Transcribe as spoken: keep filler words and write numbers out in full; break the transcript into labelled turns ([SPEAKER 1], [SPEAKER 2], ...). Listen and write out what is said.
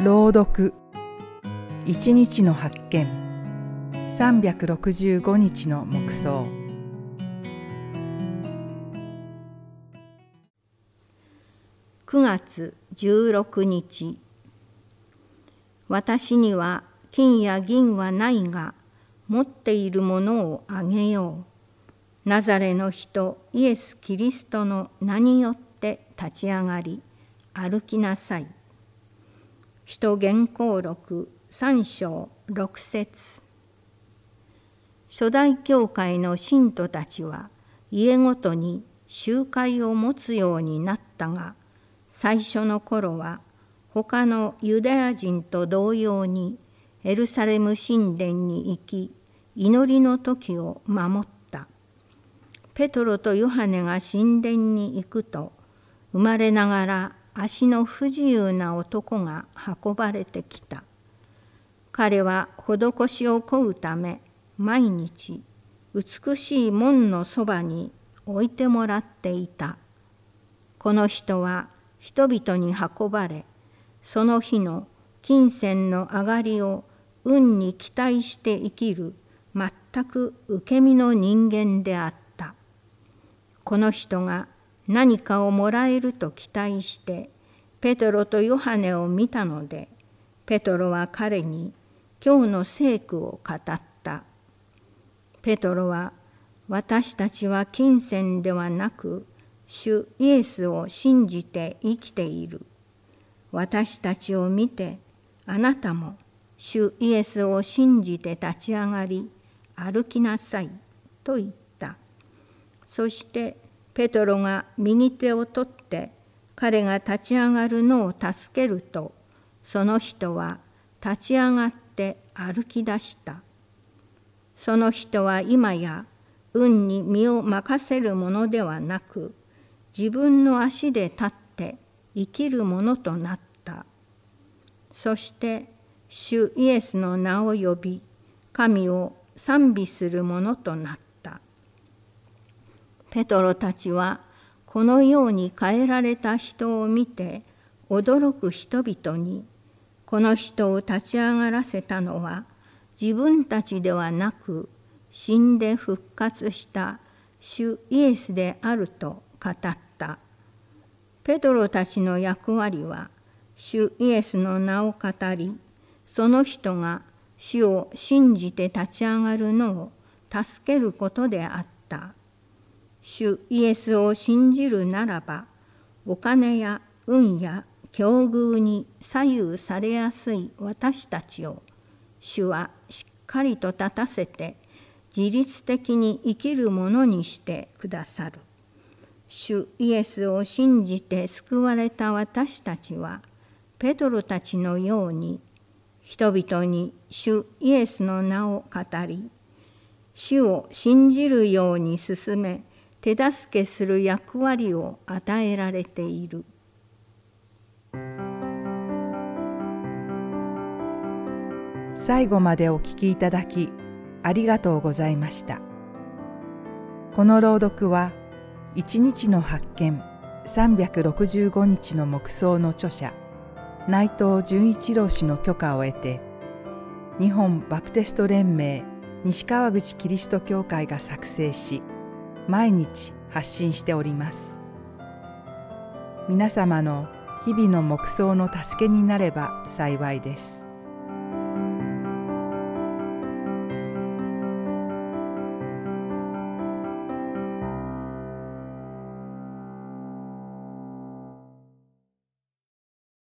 [SPEAKER 1] 朗読一日の発見さんびゃくろくじゅうごにちの黙想。
[SPEAKER 2] くがつじゅうろくにち。私には金や銀はないが、持っているものをあげよう。ナザレの人イエス・キリストの名によって立ち上がり、歩きなさい。使徒言行録さん章ろく節。初代教会の信徒たちは家ごとに集会を持つようになったが、最初の頃は他のユダヤ人と同様にエルサレム神殿に行き、祈りの時を守った。ペトロとヨハネが神殿に行くと、生まれながら足の不自由な男が運ばれてきた。彼は施しを請うため、毎日美しい門のそばに置いてもらっていた。この人は人々に運ばれ、その日の金銭の上がりを運に期待して生きる全く受け身の人間であった。この人が何かをもらえると期待してペトロとヨハネを見たので、ペトロは彼に今日の聖句を語った。ペトロは、私たちは金銭ではなく主イエスを信じて生きている。私たちを見てあなたも主イエスを信じて立ち上がり歩きなさいと言った。そしてペトロが右手を取って彼が立ち上がるのを助けると、その人は立ち上がって歩き出した。その人は今や運に身を任せるものではなく、自分の足で立って生きるものとなった。そして主イエスの名を呼び、神を賛美するものとなった。ペトロたちはこのように変えられた人を見て驚く人々に、この人を立ち上がらせたのは自分たちではなく、死んで復活した主イエスであると語った。ペトロたちの役割は主イエスの名を語り、その人が主を信じて立ち上がるのを助けることであった。主イエスを信じるならば、お金や運や境遇に左右されやすい私たちを、主はしっかりと立たせて自律的に生きるものにしてくださる。主イエスを信じて救われた私たちは、ペトロたちのように人々に主イエスの名を語り、主を信じるように進め、手助けする役割を与えられている。
[SPEAKER 1] 最後までお聞きいただきありがとうございました。この朗読は一日の発見さんびゃくろくじゅうごにちの黙想の著者内藤純一郎氏の許可を得て、日本バプテスト連盟西川口キリスト教会が作成し、毎日発信しております。皆様の日々の黙想の助けになれば幸いです。